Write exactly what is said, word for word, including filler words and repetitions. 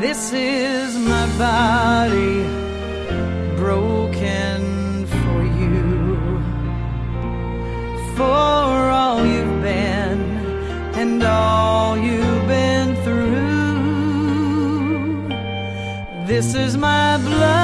This is my body broken for you, for all you've been and all you've been through. This is my blood